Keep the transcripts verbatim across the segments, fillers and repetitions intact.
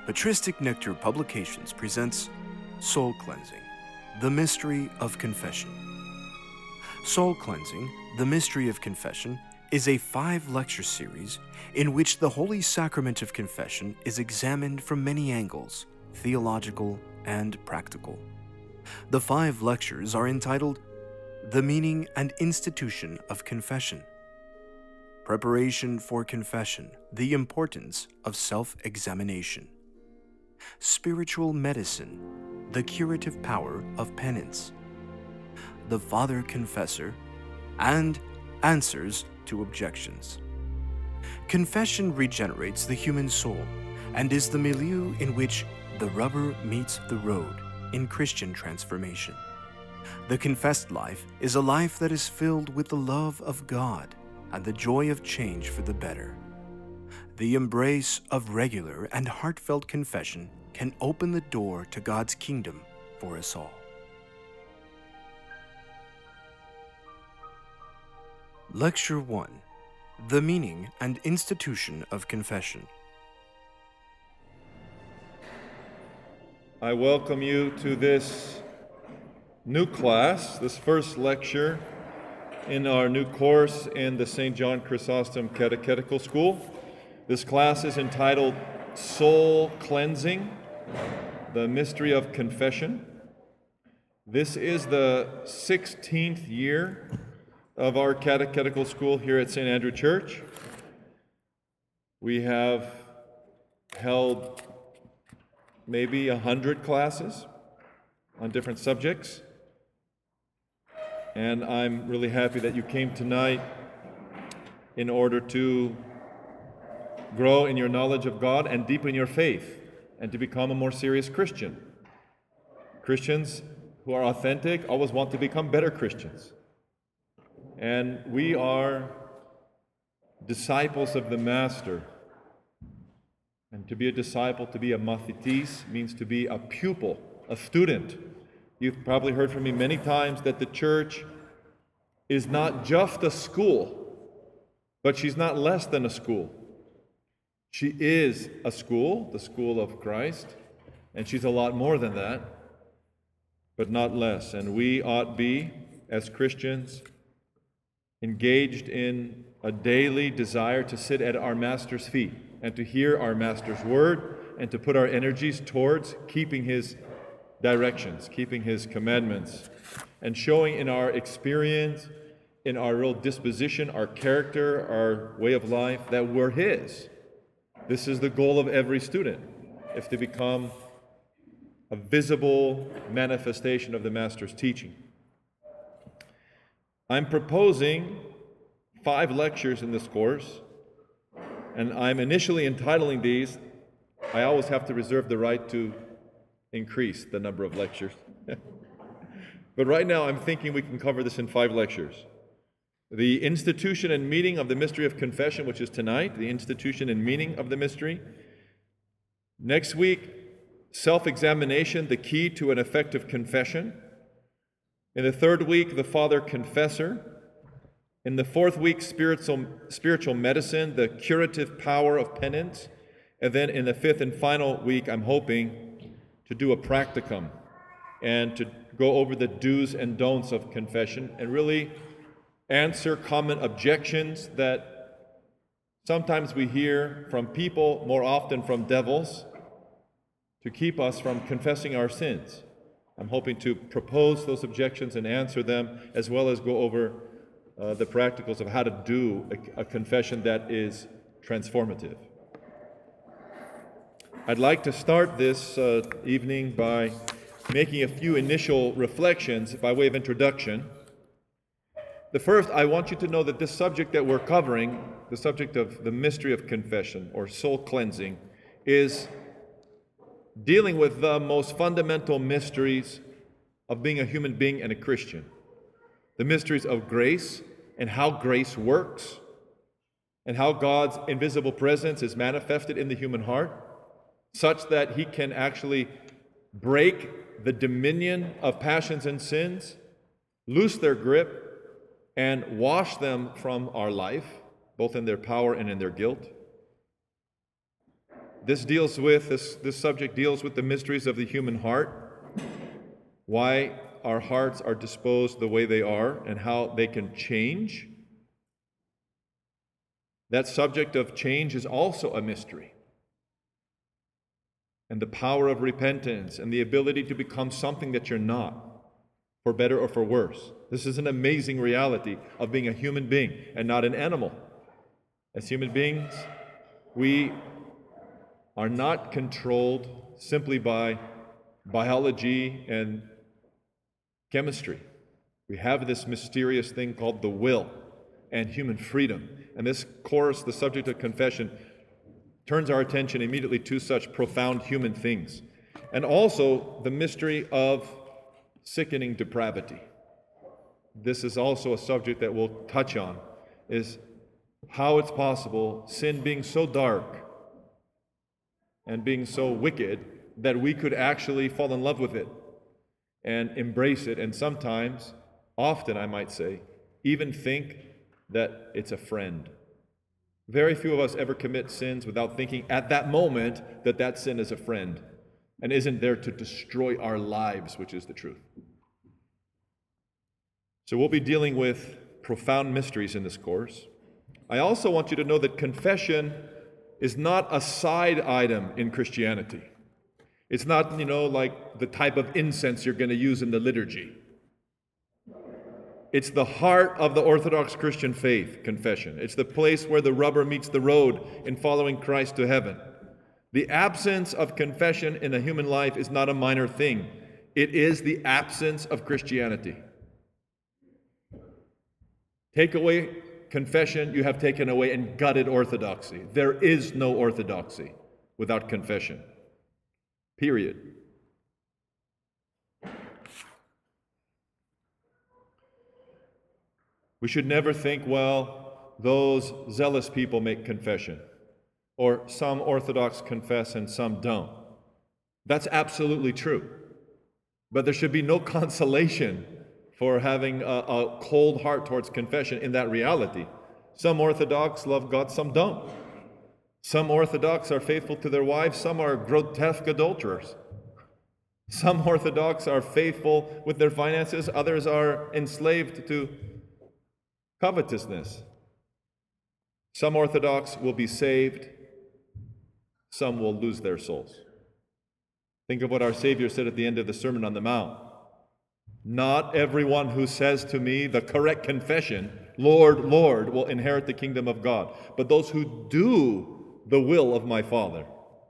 Patristic Nectar Publications presents Soul Cleansing, the Mystery of Confession. Soul Cleansing, the Mystery of Confession, is a five-lecture series in which the Holy Sacrament of Confession is examined from many angles, theological and practical. The five lectures are entitled The Meaning and Institution of Confession, Preparation for Confession, the Importance of Self-Examination, Spiritual Medicine, the Curative Power of Penance, The Father Confessor, and Answers to Objections. Confession regenerates the human soul and is the milieu in which the rubber meets the road in Christian transformation. The confessed life is a life that is filled with the love of God and the joy of change for the better. The embrace of regular and heartfelt confession can open the door to God's kingdom for us all. Lecture one. The Meaning and Institution of Confession. I welcome you to this new class, this first lecture in our new course in the Saint John Chrysostom Catechetical School. This class is entitled Soul Cleansing, the Mystery of Confession. This is the sixteenth year of our catechetical school here at Saint Andrew Church. We have held maybe a hundred classes on different subjects. And I'm really happy that you came tonight in order to grow in your knowledge of God and deepen your faith and to become a more serious Christian. Christians who are authentic always want to become better Christians. And we are disciples of the Master. And to be a disciple, to be a mathetes, means to be a pupil, a student. You've probably heard from me many times that the church is not just a school, but she's not less than a school. She is a school, the school of Christ, and she's a lot more than that, but not less. And we ought be, as Christians, engaged in a daily desire to sit at our Master's feet and to hear our Master's word and to put our energies towards keeping His directions, keeping His commandments, and showing in our experience, in our real disposition, our character, our way of life, that we're His. This is the goal of every student, if to become a visible manifestation of the Master's teaching. I'm proposing five lectures in this course, and I'm initially entitling these. I always have to reserve the right to increase the number of lectures. But right now I'm thinking we can cover this in five lectures. The institution and meaning of the mystery of confession, which is tonight, the institution and meaning of the mystery. Next week, self-examination, the key to an effective confession. In the third week, the Father Confessor. In the fourth week, spiritual, spiritual medicine, the curative power of penance. And then in the fifth and final week, I'm hoping to do a practicum and to go over the do's and don'ts of confession and really answer common objections that sometimes we hear from people, more often from devils, to keep us from confessing our sins. I'm hoping to propose those objections and answer them, as well as go over uh, the practicals of how to do a, a confession that is transformative. I'd like to start this uh, evening by making a few initial reflections by way of introduction. The first, I want you to know that this subject that we're covering, the subject of the mystery of confession or soul cleansing, is dealing with the most fundamental mysteries of being a human being and a Christian. The mysteries of grace and how grace works and how God's invisible presence is manifested in the human heart such that He can actually break the dominion of passions and sins, loose their grip, and wash them from our life, both in their power and in their guilt. This deals with, this, this subject deals with the mysteries of the human heart, why our hearts are disposed the way they are, and how they can change. That subject of change is also a mystery. And the power of repentance and the ability to become something that you're not, for better or for worse. This is an amazing reality of being a human being and not an animal. As human beings, we are not controlled simply by biology and chemistry. We have this mysterious thing called the will and human freedom. And this course, the subject of confession, turns our attention immediately to such profound human things. And also the mystery of sickening depravity. This is also a subject that we'll touch on, is how it's possible, sin being so dark and being so wicked, that we could actually fall in love with it and embrace it, and sometimes, often I might say, even think that it's a friend. Very few of us ever commit sins without thinking at that moment that that sin is a friend and isn't there to destroy our lives, which is the truth. So we'll be dealing with profound mysteries in this course. I also want you to know that confession is not a side item in Christianity. It's not, you know, like the type of incense you're going to use in the liturgy. It's the heart of the Orthodox Christian faith, confession. It's the place where the rubber meets the road in following Christ to heaven. The absence of confession in a human life is not a minor thing. It is the absence of Christianity. Take away confession, you have taken away and gutted orthodoxy. There is no orthodoxy without confession. Period. We should never think, well, those zealous people make confession, or some Orthodox confess and some don't. That's absolutely true. But there should be no consolation for having a, a cold heart towards confession in that reality. Some Orthodox love God, some don't. Some Orthodox are faithful to their wives, some are grotesque adulterers. Some Orthodox are faithful with their finances, others are enslaved to covetousness. Some Orthodox will be saved, some will lose their souls. Think of what our Savior said at the end of the Sermon on the Mount. Not everyone who says to me the correct confession, Lord, Lord, will inherit the kingdom of God, but those who do the will of my Father.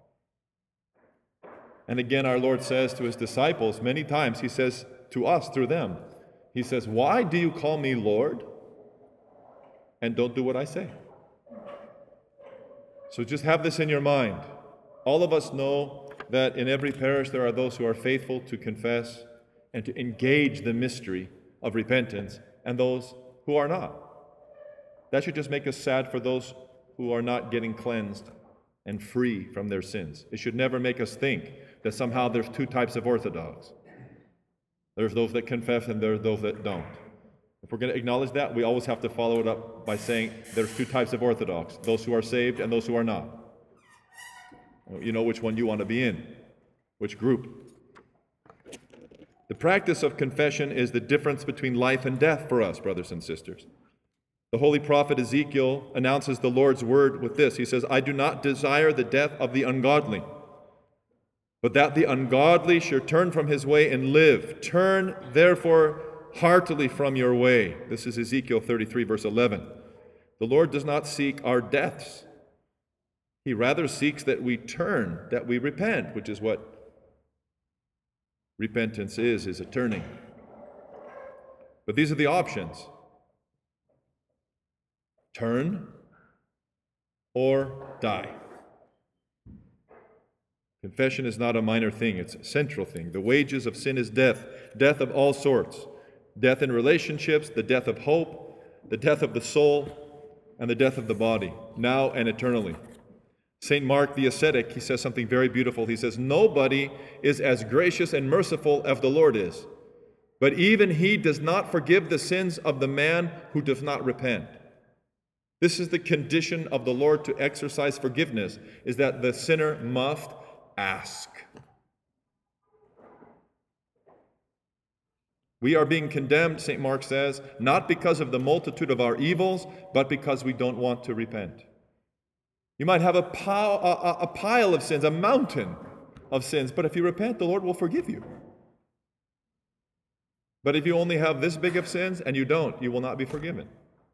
And again, our Lord says to his disciples, many times he says to us through them, he says, why do you call me Lord and don't do what I say? So just have this in your mind. All of us know that in every parish there are those who are faithful to confess and to engage the mystery of repentance, and those who are not. That should just make us sad for those who are not getting cleansed and free from their sins. It should never make us think that somehow there's two types of Orthodox. There's those that confess and there's those that don't. If we're going to acknowledge that, we always have to follow it up by saying there's two types of Orthodox, those who are saved and those who are not. You know which one you want to be in, which group. The practice of confession is the difference between life and death for us, brothers and sisters. The holy prophet Ezekiel announces the Lord's word with this. He says, I do not desire the death of the ungodly, but that the ungodly should turn from his way and live. Turn, therefore, heartily from your way. This is Ezekiel thirty-three, verse eleven. The Lord does not seek our deaths. He rather seeks that we turn, that we repent, which is what repentance is, is a turning. But these are the options. Turn or die. Confession is not a minor thing, it's a central thing. The wages of sin is death, death of all sorts. Death in relationships, the death of hope, the death of the soul, and the death of the body, now and eternally. Saint Mark the ascetic, he says something very beautiful. He says, nobody is as gracious and merciful as the Lord is, but even he does not forgive the sins of the man who does not repent. This is the condition of the Lord to exercise forgiveness, is that the sinner must ask. We are being condemned, Saint Mark says, not because of the multitude of our evils, but because we don't want to repent. You might have a pile, a, a pile of sins, a mountain of sins, but if you repent, the Lord will forgive you. But if you only have this big of sins and you don't, you will not be forgiven.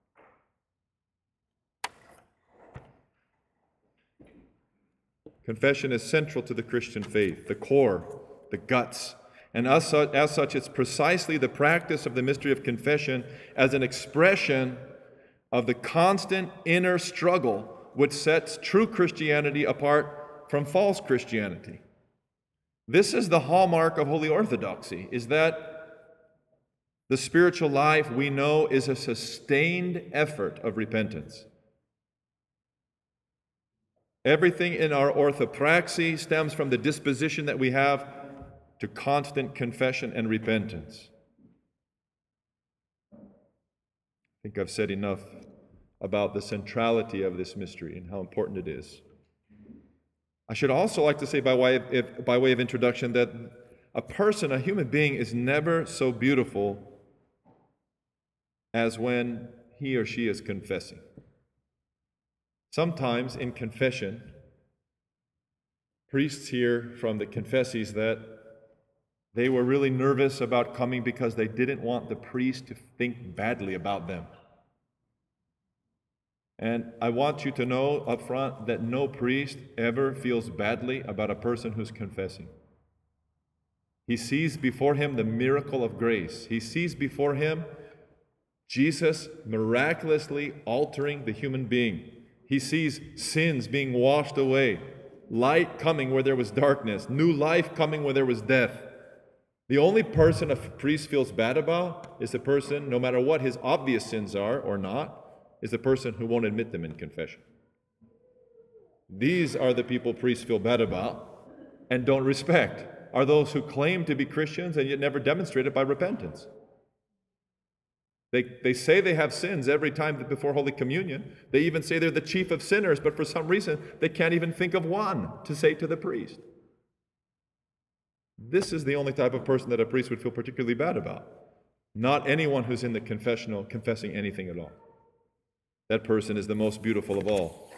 Confession is central to the Christian faith, the core, the guts. And as such, as such, it's precisely the practice of the mystery of confession as an expression of the constant inner struggle which sets true Christianity apart from false Christianity. This is the hallmark of Holy Orthodoxy, is that the spiritual life we know is a sustained effort of repentance. Everything in our orthopraxy stems from the disposition that we have to constant confession and repentance. I think I've said enough about the centrality of this mystery and how important it is. I should also like to say by way of, if, by way of introduction that a person, a human being, is never so beautiful as when he or she is confessing. Sometimes in confession, priests hear from the confessees that they were really nervous about coming because they didn't want the priest to think badly about them. And I want you to know up front that no priest ever feels badly about a person who's confessing. He sees before him the miracle of grace. He sees before him Jesus miraculously altering the human being. He sees sins being washed away, light coming where there was darkness, new life coming where there was death. The only person a priest feels bad about is the person, no matter what his obvious sins are or not, is the person who won't admit them in confession. These are the people priests feel bad about and don't respect, are those who claim to be Christians and yet never demonstrate it by repentance. They, they say they have sins every time before Holy Communion. They even say they're the chief of sinners, but for some reason they can't even think of one to say to the priest. This is the only type of person that a priest would feel particularly bad about. Not anyone who's in the confessional confessing anything at all. That person is the most beautiful of all.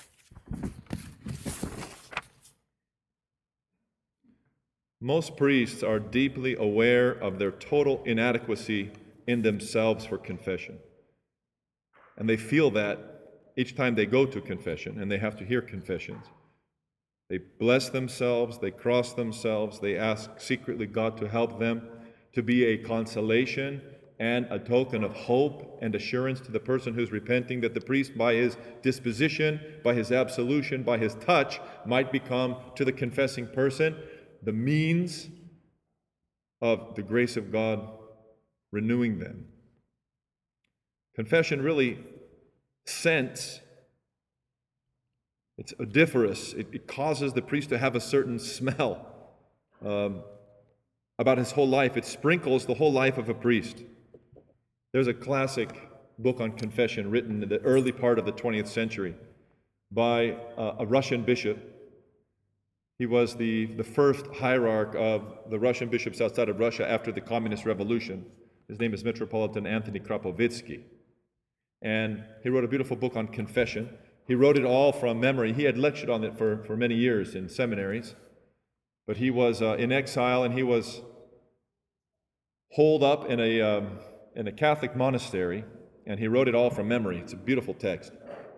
Most priests are deeply aware of their total inadequacy in themselves for confession. And they feel that each time they go to confession and they have to hear confessions. They bless themselves, they cross themselves, they ask secretly God to help them to be a consolation and a token of hope and assurance to the person who's repenting, that the priest, by his disposition, by his absolution, by his touch, might become to the confessing person the means of the grace of God renewing them. Confession really scents. It's odoriferous. It, it causes the priest to have a certain smell um, about his whole life. It sprinkles the whole life of a priest. There's a classic book on confession written in the early part of the twentieth century by uh, a Russian bishop. He was the, the first hierarch of the Russian bishops outside of Russia after the Communist Revolution. His name is Metropolitan Anthony Krapovitsky. And he wrote a beautiful book on confession. He wrote it all from memory. He had lectured on it for, for many years in seminaries. But he was uh, in exile, and he was holed up in a, um, in a Catholic monastery, and he wrote it all from memory. It's a beautiful text.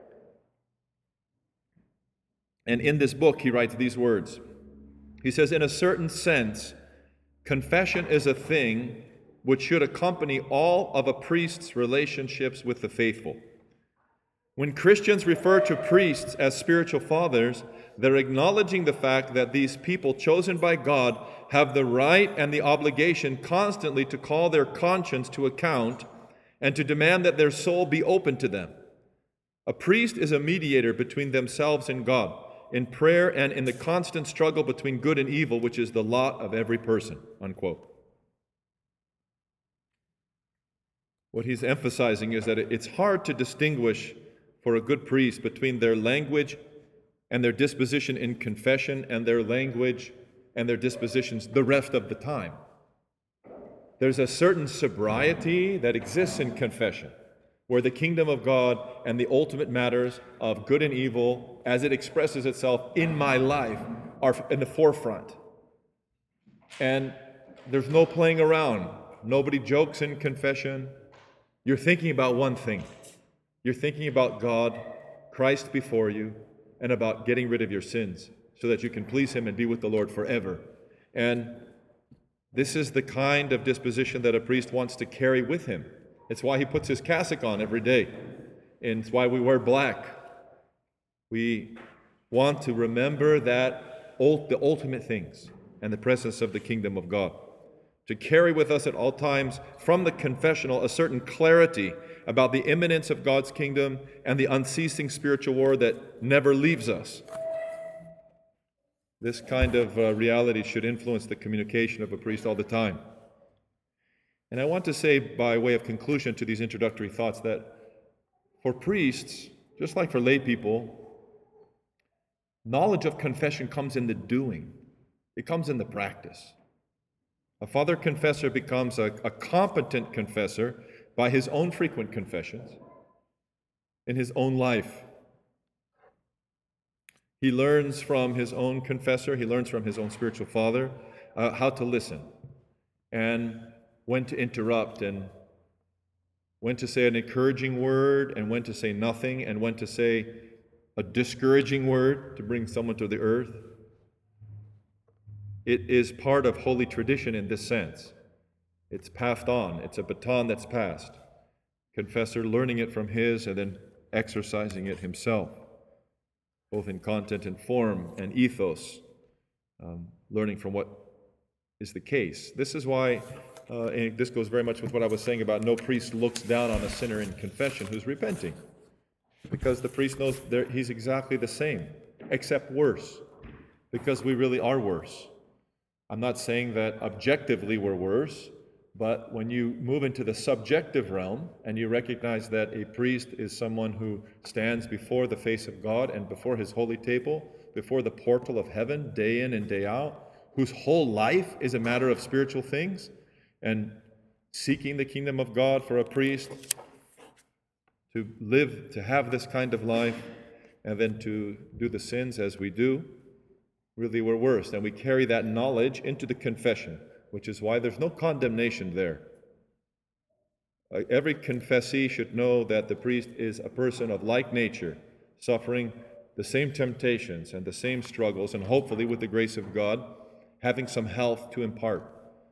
And in this book, he writes these words. He says, in a certain sense, confession is a thing which should accompany all of a priest's relationships with the faithful. When Christians refer to priests as spiritual fathers, they're acknowledging the fact that these people chosen by God have the right and the obligation constantly to call their conscience to account and to demand that their soul be open to them. A priest is a mediator between themselves and God, in prayer and in the constant struggle between good and evil, which is the lot of every person, unquote. What he's emphasizing is that it's hard to distinguish for a good priest between their language and their disposition in confession and their language and their dispositions the rest of the time. There's a certain sobriety that exists in confession, where the kingdom of God and the ultimate matters of good and evil, as it expresses itself in my life, are in the forefront. And there's no playing around. Nobody jokes in confession. You're thinking about one thing. You're thinking about God, Christ before you, and about getting rid of your sins so that you can please Him and be with the Lord forever. And this is the kind of disposition that a priest wants to carry with him. It's why he puts his cassock on every day. And it's why we wear black. We want to remember that the ultimate things and the presence of the kingdom of God. To carry with us at all times from the confessional a certain clarity about the imminence of God's kingdom and the unceasing spiritual war that never leaves us. This kind of uh, reality should influence the communication of a priest all the time. And I want to say, by way of conclusion to these introductory thoughts, that for priests, just like for lay people, knowledge of confession comes in the doing. It comes in the practice. A father confessor becomes a, a competent confessor by his own frequent confessions in his own life. He learns from his own confessor, he learns from his own spiritual father uh, how to listen and when to interrupt and when to say an encouraging word and when to say nothing and when to say a discouraging word to bring someone to the earth. It is part of holy tradition in this sense. It's passed on. It's a baton that's passed. Confessor learning it from his and then exercising it himself, both in content and form and ethos, um, learning from what is the case. This is why, uh, and this goes very much with what I was saying about no priest looks down on a sinner in confession who's repenting, because the priest knows he's exactly the same, except worse, because we really are worse. I'm not saying that objectively we're worse, but when you move into the subjective realm and you recognize that a priest is someone who stands before the face of God and before His holy table, before the portal of heaven, day in and day out, whose whole life is a matter of spiritual things, and seeking the kingdom of God for a priest to live, to have this kind of life, and then to do the sins as we do, really we're worse. And we carry that knowledge into the confession, which is why there's no condemnation there. Uh, every confessee should know that the priest is a person of like nature, suffering the same temptations and the same struggles, and hopefully, with the grace of God, having some health to impart.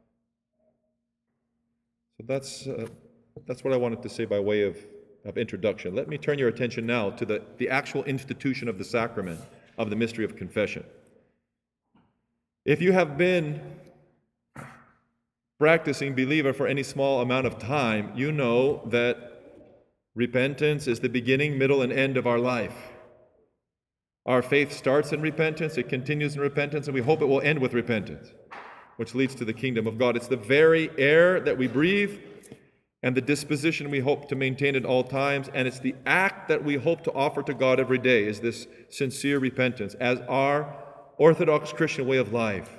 So that's uh, that's what I wanted to say by way of, of introduction. Let me turn your attention now to the, the actual institution of the sacrament of the mystery of confession. If you have been practicing believer for any small amount of time, you know that repentance is the beginning, middle, and end of our life. Our faith starts in repentance, it continues in repentance, and we hope it will end with repentance, which leads to the kingdom of God. It's the very air that we breathe and the disposition we hope to maintain at all times, and it's the act that we hope to offer to God every day, is this sincere repentance as our Orthodox Christian way of life.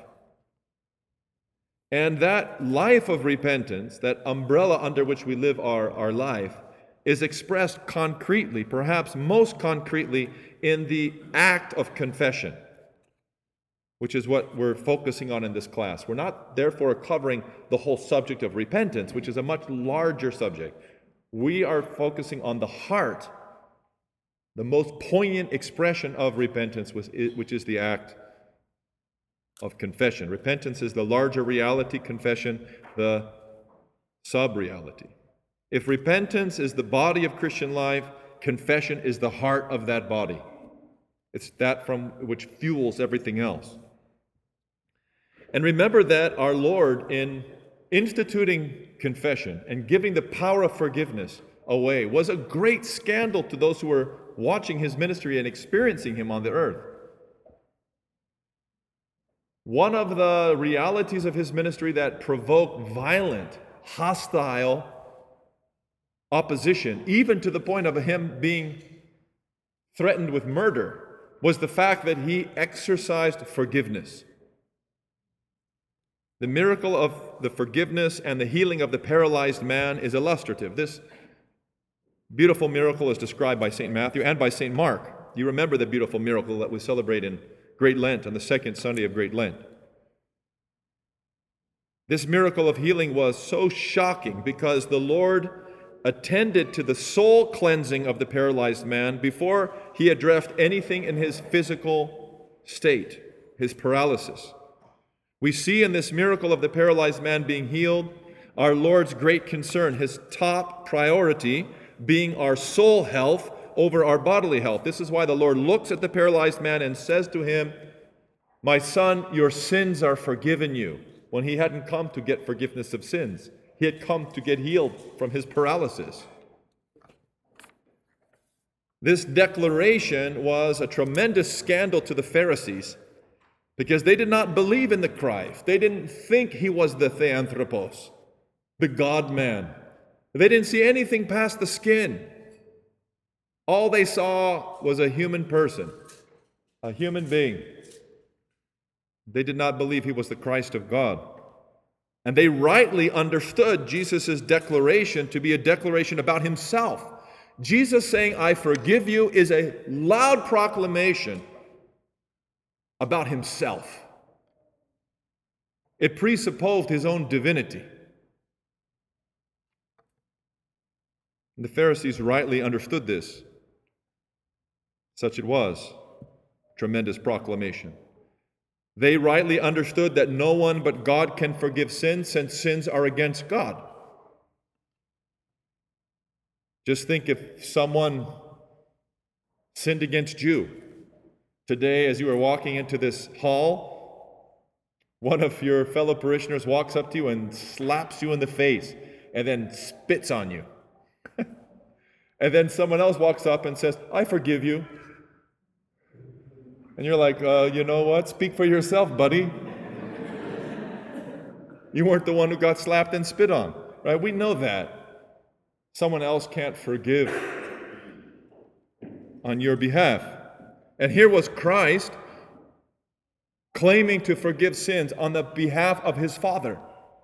And that life of repentance, that umbrella under which we live our, our life, is expressed concretely, perhaps most concretely, in the act of confession, which is what we're focusing on in this class. We're not, therefore, covering the whole subject of repentance, which is a much larger subject. We are focusing on the heart, the most poignant expression of repentance, which is the act of confession. Repentance is the larger reality, confession the sub-reality. If repentance is the body of Christian life, confession is the heart of that body. It's that from which fuels everything else. And remember that our Lord, in instituting confession and giving the power of forgiveness away, was a great scandal to those who were watching His ministry and experiencing Him on the earth. One of the realities of His ministry that provoked violent, hostile opposition, even to the point of Him being threatened with murder was the fact that he exercised forgiveness. The miracle of the forgiveness and the healing of the paralyzed man is illustrative. This beautiful miracle is described by Saint Matthew and by Saint Mark. You remember the beautiful miracle that we celebrate in Great Lent, on the second Sunday of Great Lent. This miracle of healing was so shocking because the Lord attended to the soul cleansing of the paralyzed man before he addressed anything in his physical state, his paralysis. We see in this miracle of the paralyzed man being healed our Lord's great concern, his top priority being our soul health over our bodily health. This is why the Lord looks at the paralyzed man and says to him, "My son, your sins are forgiven you," when he hadn't come to get forgiveness of sins. He had come to get healed from his paralysis. This declaration was a tremendous scandal to the Pharisees because they did not believe in the Christ. They didn't think he was the Theanthropos, the God-man. They didn't see anything past the skin. All they saw was a human person, a human being. They did not believe he was the Christ of God. And they rightly understood Jesus' declaration to be a declaration about himself. Jesus saying, "I forgive you," is a loud proclamation about himself. It presupposed his own divinity. And the Pharisees rightly understood this. Such it was. Tremendous proclamation. They rightly understood that no one but God can forgive sins, since sins are against God. Just think if someone sinned against you. Today, as you were walking into this hall, one of your fellow parishioners walks up to you and slaps you in the face and then spits on you. And then someone else walks up and says, "I forgive you." And you're like, uh, you know what? Speak for yourself, buddy. You weren't the one who got slapped and spit on, right? We know that. Someone else can't forgive on your behalf. And here was Christ claiming to forgive sins on the behalf of his Father.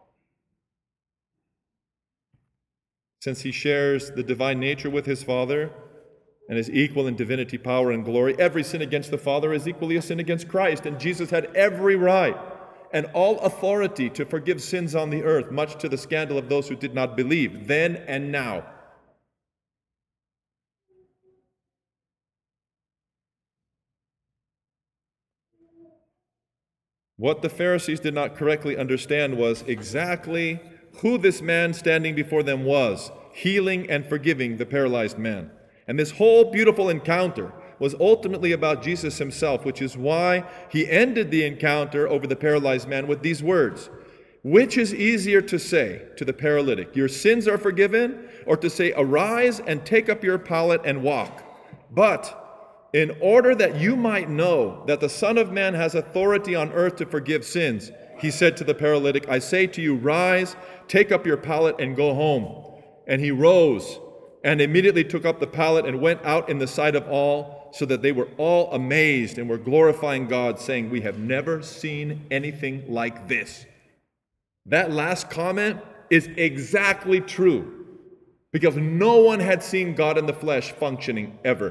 Since he shares the divine nature with his Father and is equal in divinity, power, and glory, every sin against the Father is equally a sin against Christ. And Jesus had every right and all authority to forgive sins on the earth, much to the scandal of those who did not believe, then and now. What the Pharisees did not correctly understand was exactly who this man standing before them was, healing and forgiving the paralyzed man. And this whole beautiful encounter was ultimately about Jesus himself, which is why he ended the encounter over the paralyzed man with these words. Which is easier to say to the paralytic, "Your sins are forgiven," or to say, "Arise and take up your pallet and walk"? But in order that you might know that the Son of Man has authority on earth to forgive sins, he said to the paralytic, "I say to you, rise, take up your pallet and go home." And he rose and immediately took up the pallet and went out in the sight of all, so that they were all amazed and were glorifying God, saying, "We have never seen anything like this." That last comment is exactly true, because no one had seen God in the flesh functioning ever.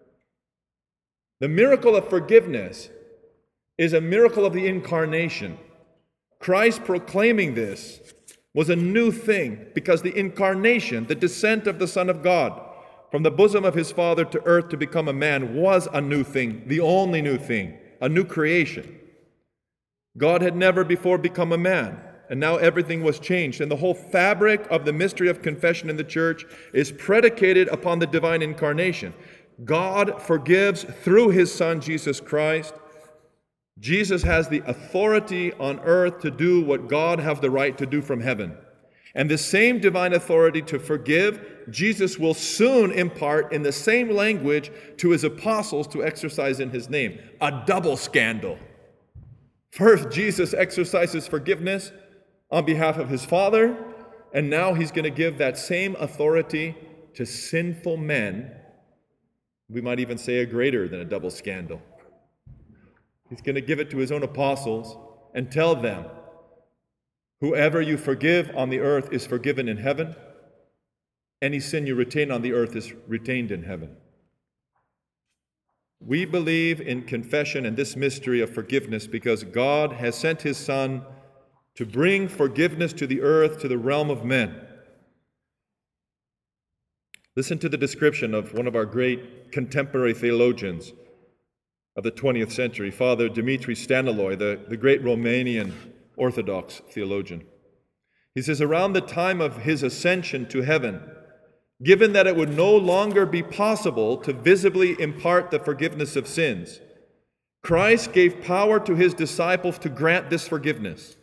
The miracle of forgiveness is a miracle of the incarnation. Christ proclaiming this was a new thing, because the incarnation, the descent of the Son of God from the bosom of his Father to earth to become a man, was a new thing, the only new thing, a new creation. God had never before become a man, and now everything was changed. And the whole fabric of the mystery of confession in the church is predicated upon the divine incarnation. God forgives through his Son, Jesus Christ. Jesus has the authority on earth to do what God has the right to do from heaven. And the same divine authority to forgive, Jesus will soon impart in the same language to his apostles to exercise in his name. A double scandal. First, Jesus exercises forgiveness on behalf of his Father, and now he's going to give that same authority to sinful men We might even say a greater than a double scandal. He's going to give it to his own apostles and tell them, whoever you forgive on the earth is forgiven in heaven. Any sin you retain on the earth is retained in heaven. We believe in confession and this mystery of forgiveness because God has sent his Son to bring forgiveness to the earth, to the realm of men. Listen to the description of one of our great contemporary theologians of the twentieth century, Father Dimitri Staniloae, the, the great Romanian Orthodox theologian. He says, around the time of his ascension to heaven, given that it would no longer be possible to visibly impart the forgiveness of sins, Christ gave power to his disciples to grant this forgiveness.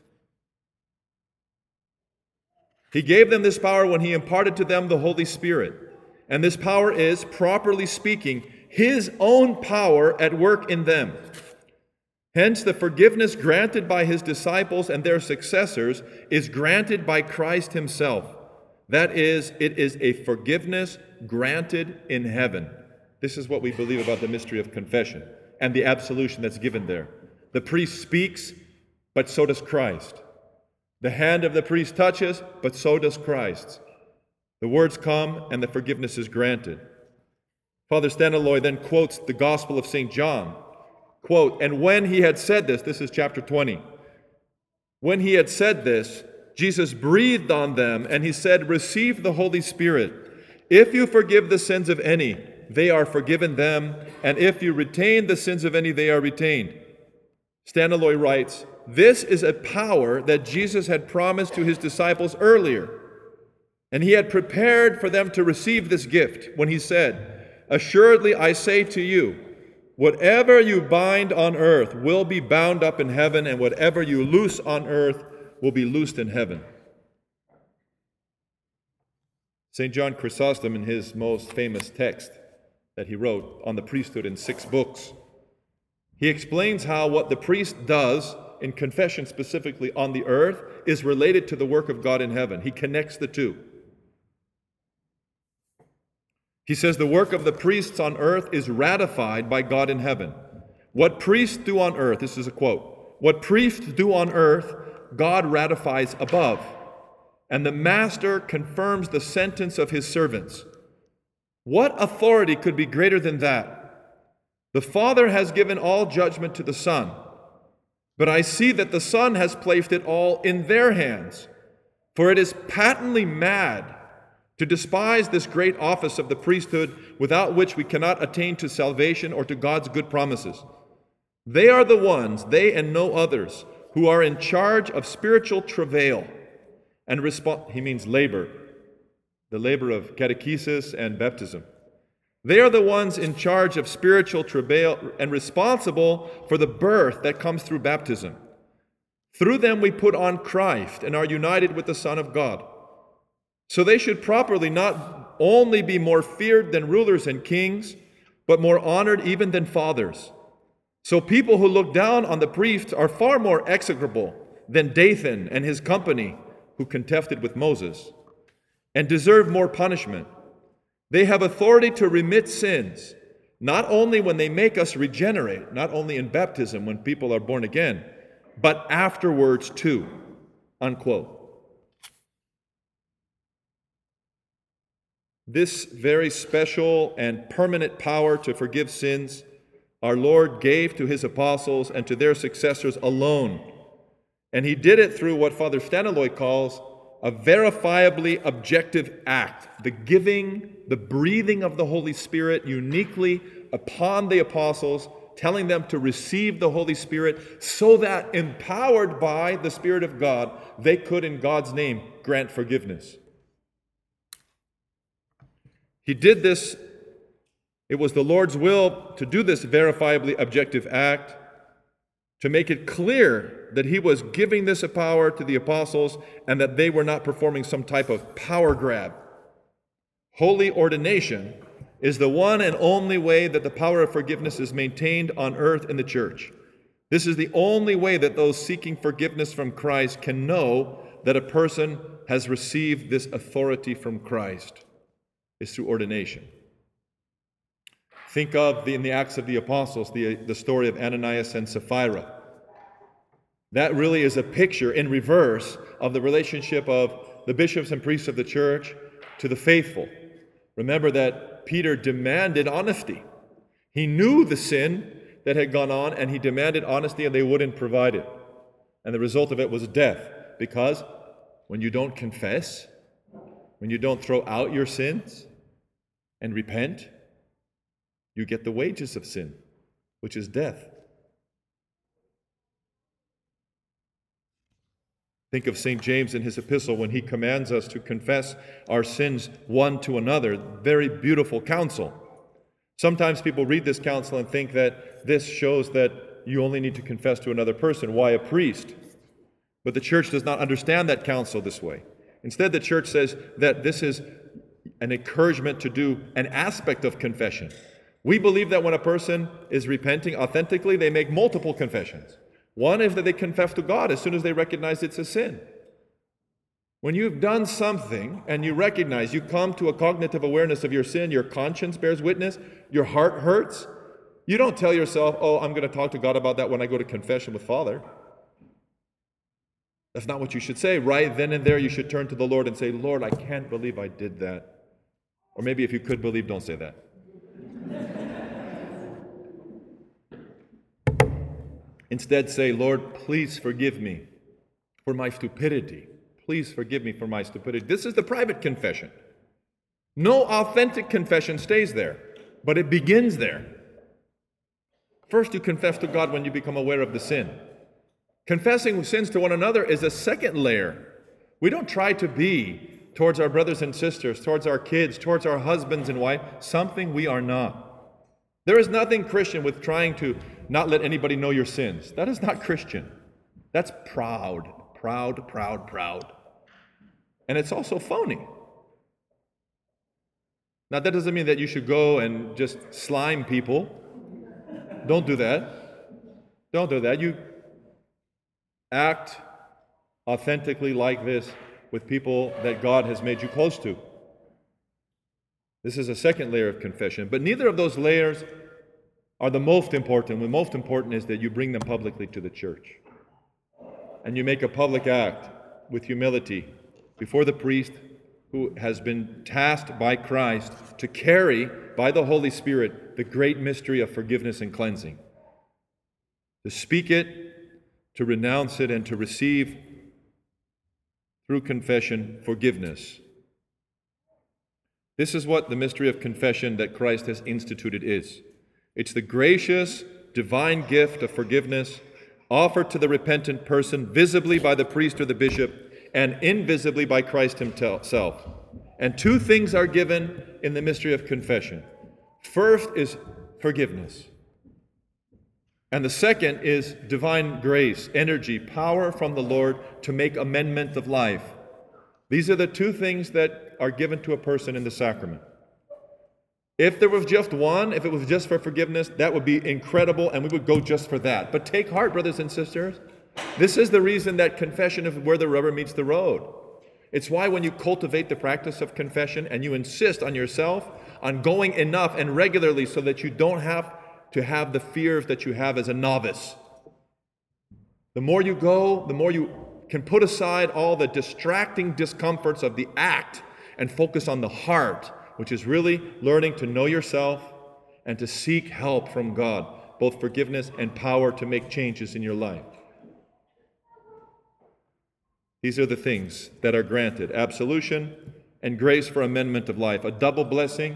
He gave them this power when he imparted to them the Holy Spirit. And this power is, properly speaking, his own power at work in them. Hence, the forgiveness granted by his disciples and their successors is granted by Christ himself. That is, it is a forgiveness granted in heaven. This is what we believe about the mystery of confession and the absolution that's given there. The priest speaks, but so does Christ. The hand of the priest touches, but so does Christ's. The words come and the forgiveness is granted. Father Staniloae then quotes the Gospel of Saint John. Quote, and when he had said this, this is chapter twenty, when he had said this, Jesus breathed on them and he said, receive the Holy Spirit. If you forgive the sins of any, they are forgiven them, and if you retain the sins of any, they are retained. Staniloae writes, this is a power that Jesus had promised to his disciples earlier. And he had prepared for them to receive this gift when he said, assuredly I say to you, whatever you bind on earth will be bound up in heaven, and whatever you loose on earth will be loosed in heaven. Saint John Chrysostom, in his most famous text that he wrote on the priesthood in six books, he explains how what the priest does in confession specifically on the earth is related to the work of God in heaven. He connects the two. He says the work of the priests on earth is ratified by God in heaven. What priests do on earth, this is a quote, what priests do on earth, God ratifies above, and the master confirms the sentence of his servants. What authority could be greater than that? The Father has given all judgment to the Son, but I see that the Son has placed it all in their hands, for it is patently mad to despise this great office of the priesthood, without which we cannot attain to salvation or to God's good promises. They are the ones, they and no others, who are in charge of spiritual travail and respo- he means labor, the labor of catechesis and baptism. They are the ones in charge of spiritual travail and responsible for the birth that comes through baptism. Through them we put on Christ and are united with the Son of God. So they should properly not only be more feared than rulers and kings, but more honored even than fathers. So people who look down on the priests are far more execrable than Dathan and his company, who contested with Moses, and deserve more punishment. They have authority to remit sins, not only when they make us regenerate, not only in baptism when people are born again, but afterwards too, unquote. This very special and permanent power to forgive sins our Lord gave to his apostles and to their successors alone. And he did it through what Father Staniloae calls a verifiably objective act, the giving, the breathing of the Holy Spirit uniquely upon the apostles, telling them to receive the Holy Spirit so that, empowered by the Spirit of God, they could, in God's name, grant forgiveness. He did this, it was the Lord's will to do this verifiably objective act, to make it clear that he was giving this power to the apostles and that they were not performing some type of power grab. Holy ordination is the one and only way that the power of forgiveness is maintained on earth in the church. This is the only way that those seeking forgiveness from Christ can know that a person has received this authority from Christ, is through ordination. Think of, the, in the Acts of the Apostles, the, the story of Ananias and Sapphira. That really is a picture in reverse of the relationship of the bishops and priests of the church to the faithful. Remember that Peter demanded honesty. He knew the sin that had gone on, and he demanded honesty, and they wouldn't provide it. And the result of it was death, because when you don't confess, when you don't throw out your sins and repent, you get the wages of sin, which is death. Think of Saint James in his epistle when he commands us to confess our sins one to another. Very beautiful counsel. Sometimes people read this counsel and think that this shows that you only need to confess to another person. Why a priest? But the church does not understand that counsel this way. Instead, the church says that this is an encouragement to do an aspect of confession. We believe that when a person is repenting authentically, they make multiple confessions. One is that they confess to God as soon as they recognize it's a sin. When you've done something and you recognize, you come to a cognitive awareness of your sin, your conscience bears witness, your heart hurts, you don't tell yourself, oh, I'm going to talk to God about that when I go to confession with Father. That's not what you should say. Right then and there, you should turn to the Lord and say, Lord, I can't believe I did that. Or maybe if you could believe, don't say that. Instead, say, Lord, please forgive me for my stupidity. Please forgive me for my stupidity. This is the private confession. No authentic confession stays there, but it begins there. First, you confess to God when you become aware of the sin. Confessing sins to one another is a second layer. We don't try to be, towards our brothers and sisters, towards our kids, towards our husbands and wives, something we are not. There is nothing Christian with trying to not let anybody know your sins. That is not Christian. That's proud, proud, proud, proud. And it's also phony. Now, that doesn't mean that you should go and just slime people. Don't do that. Don't do that. You act authentically like this with people that God has made you close to. This is a second layer of confession. But neither of those layers are the most important. The most important is that you bring them publicly to the church. And you make a public act with humility before the priest who has been tasked by Christ to carry, by the Holy Spirit, the great mystery of forgiveness and cleansing. To speak it, to renounce it, and to receive, through confession, forgiveness. This is what the mystery of confession that Christ has instituted is. It's the gracious, divine gift of forgiveness offered to the repentant person visibly by the priest or the bishop and invisibly by Christ himself. And two things are given in the mystery of confession. First is forgiveness. And the second is divine grace, energy, power from the Lord to make amendment of life. These are the two things that are given to a person in the sacrament. If there was just one, if it was just for forgiveness, that would be incredible, and we would go just for that. But take heart, brothers and sisters. This is the reason that confession is where the rubber meets the road. It's why when you cultivate the practice of confession and you insist on yourself on going enough and regularly so that you don't have to have the fears that you have as a novice. The more you go, the more you can put aside all the distracting discomforts of the act and focus on the heart, which is really learning to know yourself and to seek help from God, both forgiveness and power to make changes in your life. These are the things that are granted: absolution and grace for amendment of life, a double blessing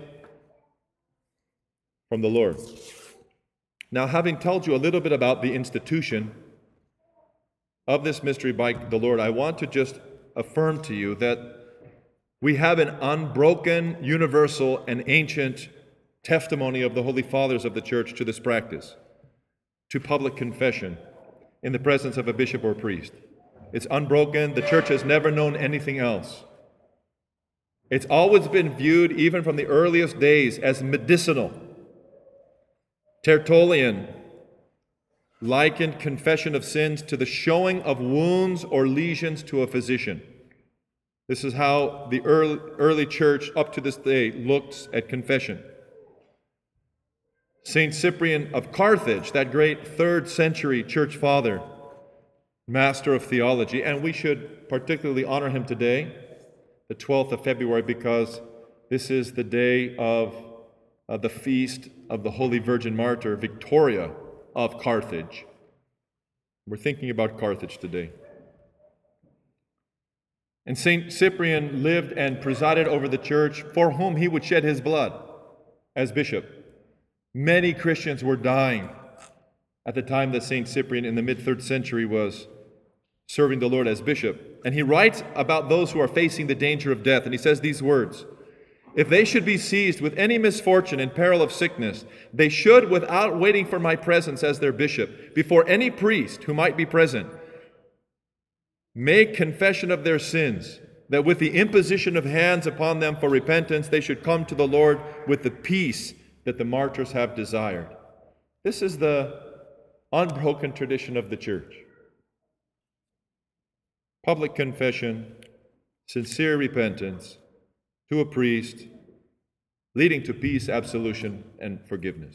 from the Lord. Now, having told you a little bit about the institution of this mystery by the Lord, I want to just affirm to you that we have an unbroken, universal, and ancient testimony of the Holy Fathers of the Church to this practice, to public confession in the presence of a bishop or priest. It's unbroken. The Church has never known anything else. It's always been viewed, even from the earliest days, as medicinal. Tertullian likened confession of sins to the showing of wounds or lesions to a physician. This is how the early, early church up to this day looks at confession. Saint Cyprian of Carthage, that great third century church father, master of theology, and we should particularly honor him today, the twelfth of February, because this is the day of uh, the feast of the Holy Virgin Martyr, Victoria of Carthage. We're thinking about Carthage today. And Saint Cyprian lived and presided over the church for whom he would shed his blood as bishop. Many Christians were dying at the time that Saint Cyprian in the mid-third century was serving the Lord as bishop. And he writes about those who are facing the danger of death, and he says these words: "If they should be seized with any misfortune and peril of sickness, they should, without waiting for my presence as their bishop, before any priest who might be present, make confession of their sins, that with the imposition of hands upon them for repentance, they should come to the Lord with the peace that the martyrs have desired." This is the unbroken tradition of the church. Public confession, sincere repentance to a priest, leading to peace, absolution, and forgiveness.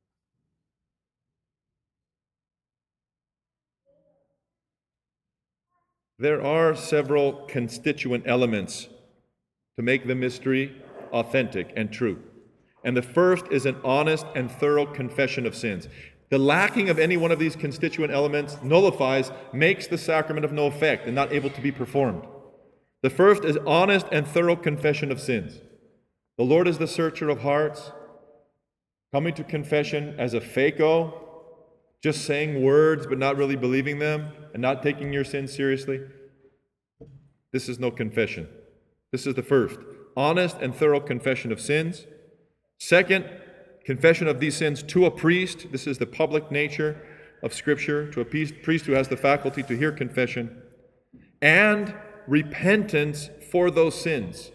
There are several constituent elements to make the mystery authentic and true. And the first is an honest and thorough confession of sins. The lacking of any one of these constituent elements nullifies, makes the sacrament of no effect and not able to be performed. The first is honest and thorough confession of sins. The Lord is the searcher of hearts. Coming to confession as a fako, just saying words but not really believing them and not taking your sins seriously, this is no confession. This is the first. Honest and thorough confession of sins. Second, confession of these sins to a priest. This is the public nature of Scripture, to a priest who has the faculty to hear confession. And repentance for those sins.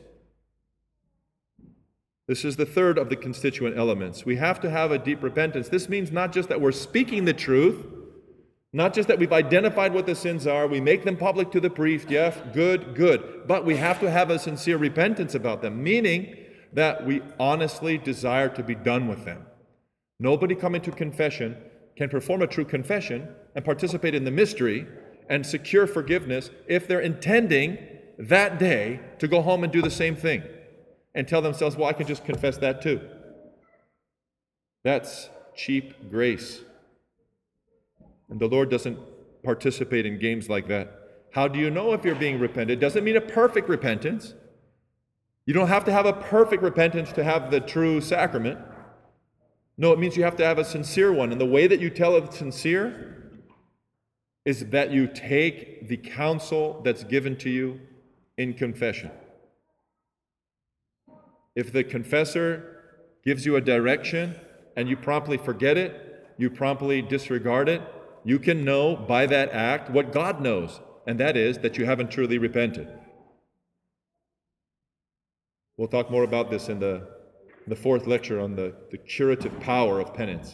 This is the third of the constituent elements. We have to have a deep repentance. This means not just that we're speaking the truth, not just that we've identified what the sins are, we make them public to the priest, yes, good, good, but we have to have a sincere repentance about them, meaning that we honestly desire to be done with them. Nobody coming to confession can perform a true confession and participate in the mystery and secure forgiveness if they're intending that day to go home and do the same thing and tell themselves, well, I can just confess that too. That's cheap grace. And the Lord doesn't participate in games like that. How do you know if you're being repented? It doesn't mean a perfect repentance. You don't have to have a perfect repentance to have the true sacrament. No, it means you have to have a sincere one. And the way that you tell it's sincere is that you take the counsel that's given to you in confession. If the confessor gives you a direction and you promptly forget it, you promptly disregard it, you can know by that act what God knows, and that is that you haven't truly repented. We'll talk more about this in the, the fourth lecture on the, the curative power of penance.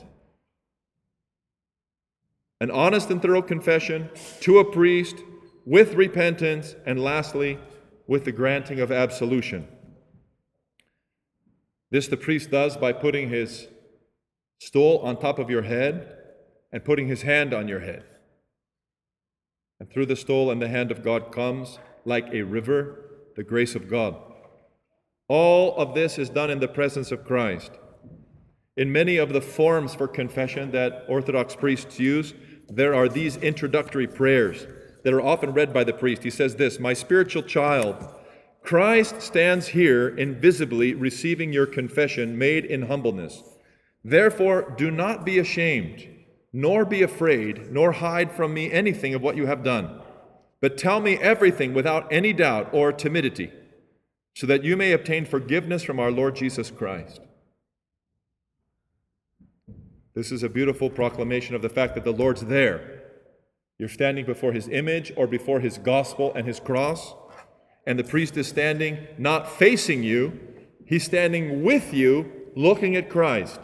An honest and thorough confession to a priest with repentance, and lastly, with the granting of absolution. This the priest does by putting his stole on top of your head and putting his hand on your head. And through the stole and the hand of God comes, like a river, the grace of God. All of this is done in the presence of Christ. In many of the forms for confession that Orthodox priests use, there are these introductory prayers that are often read by the priest. He says this: "My spiritual child, Christ stands here invisibly receiving your confession made in humbleness. Therefore, do not be ashamed, nor be afraid, nor hide from me anything of what you have done, but tell me everything without any doubt or timidity, so that you may obtain forgiveness from our Lord Jesus Christ." This is a beautiful proclamation of the fact that the Lord's there. You're standing before His image or before His gospel and His cross, and the priest is standing not facing you, he's standing with you, looking at Christ.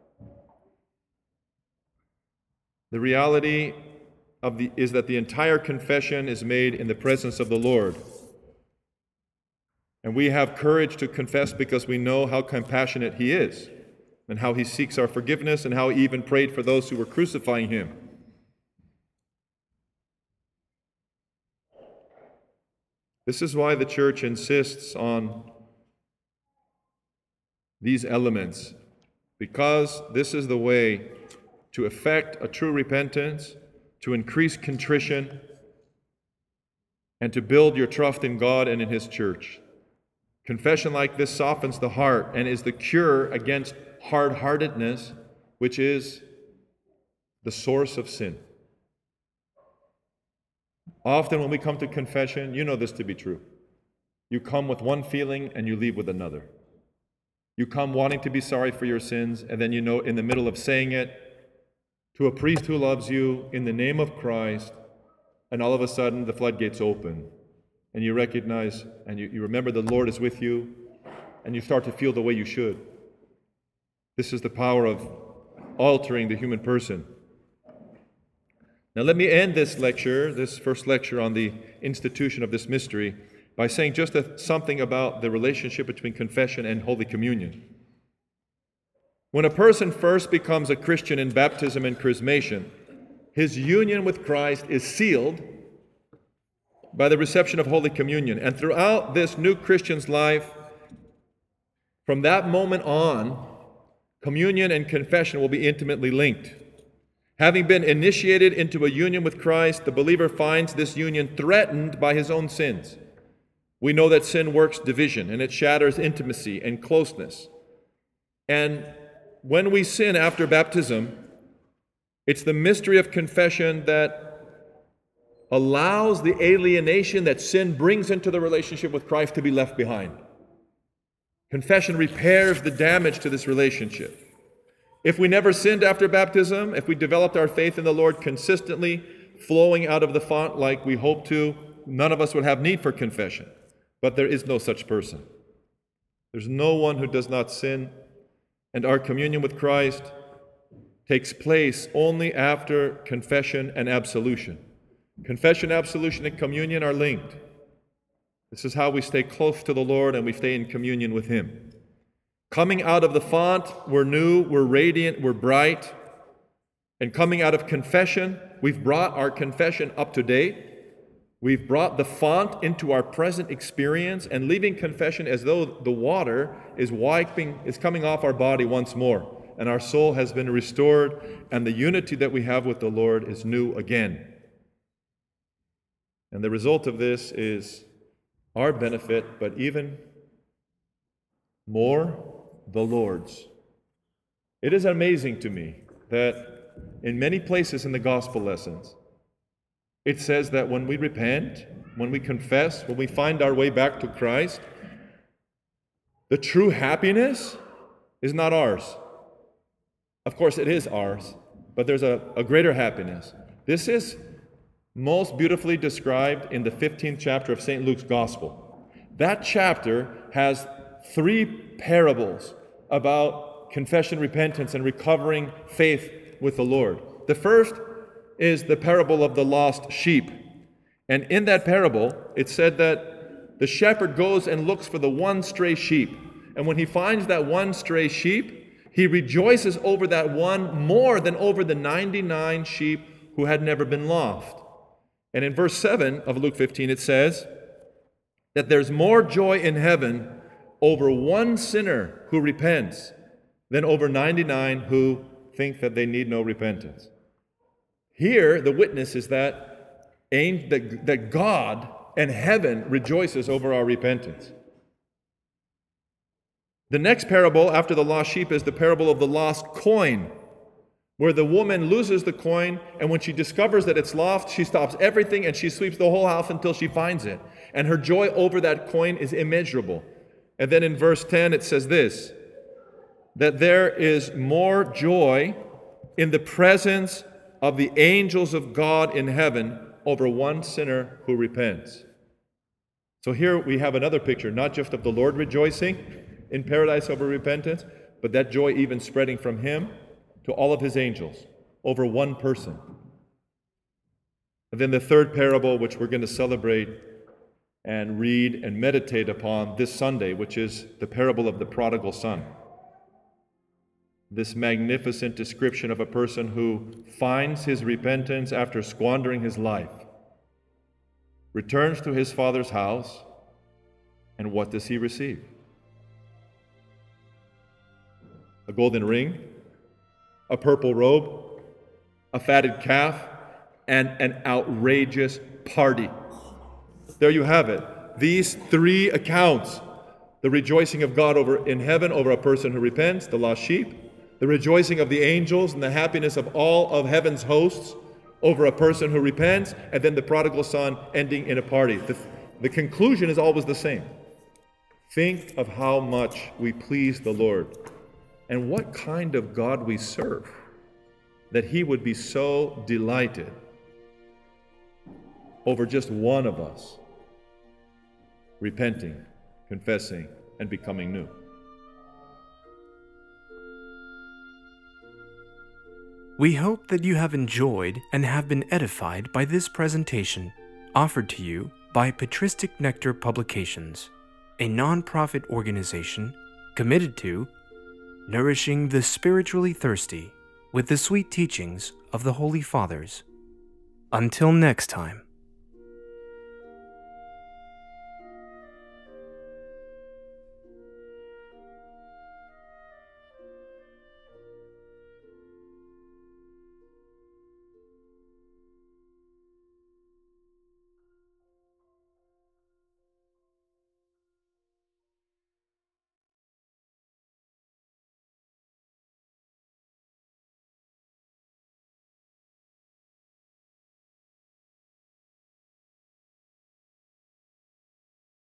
The reality of the, is that the entire confession is made in the presence of the Lord. And we have courage to confess because we know how compassionate He is. and how he seeks our forgiveness, and how he even prayed for those who were crucifying him. This is why the church insists on these elements, because this is the way to effect a true repentance, to increase contrition, and to build your trust in God and in His church. Confession like this softens the heart and is the cure against hard-heartedness, which is the source of sin. Often when we come to confession, you know this to be true. You come with one feeling and you leave with another. You come wanting to be sorry for your sins, and then you know in the middle of saying it to a priest who loves you in the name of Christ, and all of a sudden the floodgates open, and you recognize and you, you remember the Lord is with you, and you start to feel the way you should. This is the power of altering the human person. Now let me end this lecture, this first lecture on the institution of this mystery, by saying just a, something about the relationship between confession and Holy Communion. When a person first becomes a Christian in baptism and chrismation, his union with Christ is sealed by the reception of Holy Communion. And throughout this new Christian's life, from that moment on, communion and confession will be intimately linked. Having been initiated into a union with Christ, the believer finds this union threatened by his own sins. We know that sin works division, and it shatters intimacy and closeness. And when we sin after baptism, it's the mystery of confession that allows the alienation that sin brings into the relationship with Christ to be left behind. Confession repairs the damage to this relationship. If we never sinned after baptism, if we developed our faith in the Lord consistently, flowing out of the font like we hope to, none of us would have need for confession. But there is no such person. There's no one who does not sin, and our communion with Christ takes place only after confession and absolution. Confession, absolution, and communion are linked. This is how we stay close to the Lord and we stay in communion with Him. Coming out of the font, we're new, we're radiant, we're bright. And coming out of confession, we've brought our confession up to date. We've brought the font into our present experience and leaving confession as though the water is wiping, is coming off our body once more. And our soul has been restored, and the unity that we have with the Lord is new again. And the result of this is our benefit, but even more, the Lord's. It is amazing to me that in many places in the gospel lessons, it says that when we repent, when we confess, when we find our way back to Christ, the true happiness is not ours. Of course, it is ours, but there's a, a greater happiness. This is most beautifully described in the fifteenth chapter of Saint Luke's Gospel. That chapter has three parables about confession, repentance, and recovering faith with the Lord. The first is the parable of the lost sheep. And in that parable, it said that the shepherd goes and looks for the one stray sheep. And when he finds that one stray sheep, he rejoices over that one more than over the ninety-nine sheep who had never been lost. And in verse seven of Luke fifteen, it says that there's more joy in heaven over one sinner who repents than over ninety-nine who think that they need no repentance. Here, the witness is that, that, that God and heaven rejoices over our repentance. The next parable after the lost sheep is the parable of the lost coin, where the woman loses the coin, and when she discovers that it's lost, she stops everything and she sweeps the whole house until she finds it. And her joy over that coin is immeasurable. And then in verse ten it says this, that there is more joy in the presence of the angels of God in heaven over one sinner who repents. So here we have another picture, not just of the Lord rejoicing in paradise over repentance, but that joy even spreading from Him to all of His angels over one person. And then the third parable, which we're going to celebrate and read and meditate upon this Sunday, which is the parable of the prodigal son. this magnificent description of a person who finds his repentance after squandering his life, returns to his father's house, and what does he receive? A golden ring, a purple robe, a fatted calf, and an outrageous party. There you have it. These three accounts: the rejoicing of God over in heaven over a person who repents, the lost sheep; the rejoicing of the angels and the happiness of all of heaven's hosts over a person who repents; and then the prodigal son ending in a party. The, the conclusion is always the same. Think of how much we please the Lord and what kind of God we serve, that He would be so delighted over just one of us repenting, confessing, and becoming new. We hope that you have enjoyed and have been edified by this presentation offered to you by Patristic Nectar Publications, a non-profit organization committed to nourishing the spiritually thirsty with the sweet teachings of the Holy Fathers. Until next time.